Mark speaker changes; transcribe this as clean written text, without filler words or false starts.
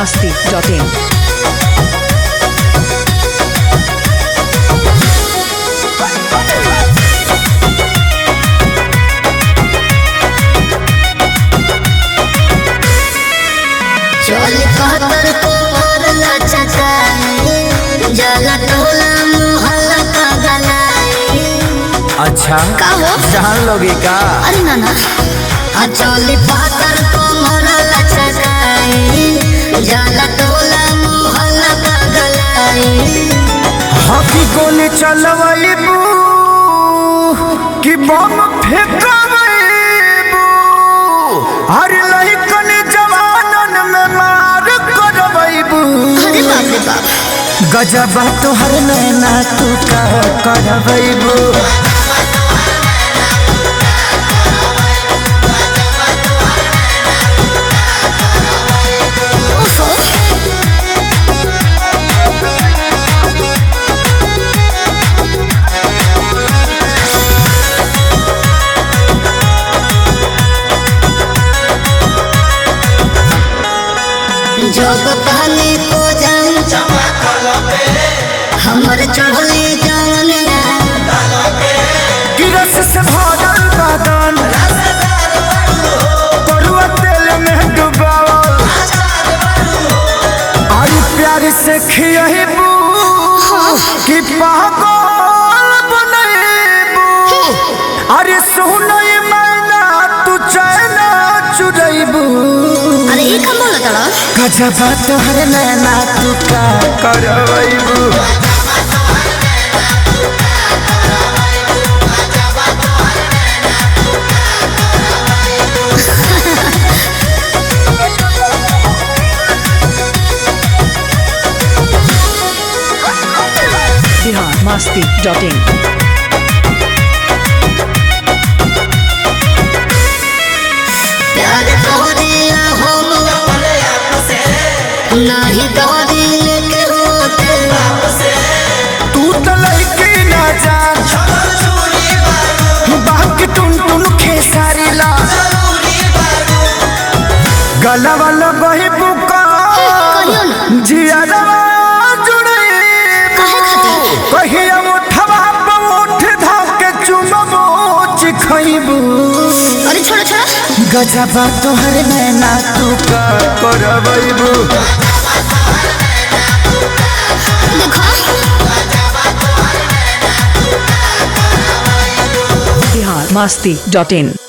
Speaker 1: biharmasti.in।
Speaker 2: चल कहतर कोमर लचकाए जला टोला मोहल्ला का गलाए।
Speaker 3: अच्छा
Speaker 2: का हो
Speaker 3: जान लोगे का?
Speaker 2: अरे ना ना चल कहतर कोमर लचकाए जला टोला मोहल्ला का गलाए।
Speaker 3: हकी गोली चलवाइबू कि बम फेंकवाइबू? अरे लइकन जवानन में मार करवाइबू?
Speaker 2: अरे बाप रे बाप
Speaker 3: गजबा तोहर नैना तू का करवाइबू?
Speaker 2: जब पानी को जान हमर चढ़ले जानिया
Speaker 3: गिरस से भरल बदन करुआ तेल में डुबावल। अरे प्यार से खियाबू कि पागल बनैबू? अरे सोनई मैना तू चैना चुरैबू?
Speaker 2: अरे ये कम बोला तड़ा
Speaker 3: गजबा तोहर नैना तू का करवैबू?
Speaker 1: biharmasti.in।
Speaker 2: प्यार तोहरे हम नहीं डरिल के होते।
Speaker 3: तू तो लइकी ना जान बाकी टुन टुन खेसारी ला गलवा लगही बुका
Speaker 2: कहियो ना
Speaker 3: जियारवा जुड़े
Speaker 2: काहे खातिर
Speaker 3: कहिया उठवा पे उठ धाके चुमबो चिखइबू?
Speaker 2: अरे छोड़ा छोड़ा
Speaker 3: गजबा तोहर नैना तू का करवैबू?
Speaker 2: देखो
Speaker 1: biharmasti.in।